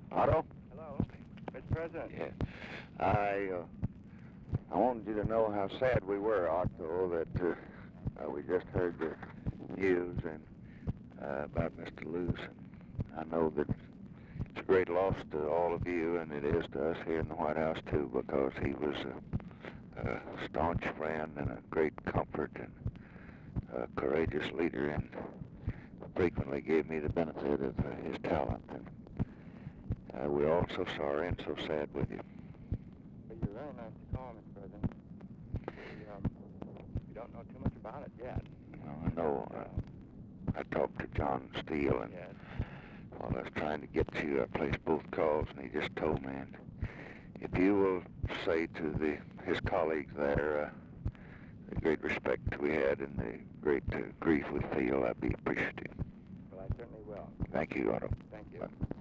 Otto? Hello, Mr. President. Yeah. I wanted you to know how sad we were, Otto, that we just heard the news and about Mr. Luce. I know that it's a great loss to all of you, and it is to us here in the White House, too, because he was a staunch friend and a great comfort and a courageous leader, and frequently gave me the benefit of his talent. And we're all so sorry and so sad with you. Well, you're very nice to call, Mr. President. We don't know too much about it yet. Well, I know. I talked to John Steele, and Yes. while I was trying to get you, I placed both calls, and he just told me, and if you will say to his colleagues there the great respect we had and the great grief we feel, I'd be appreciative. Well, I certainly will. Thank you, Otto. Thank you. Bye.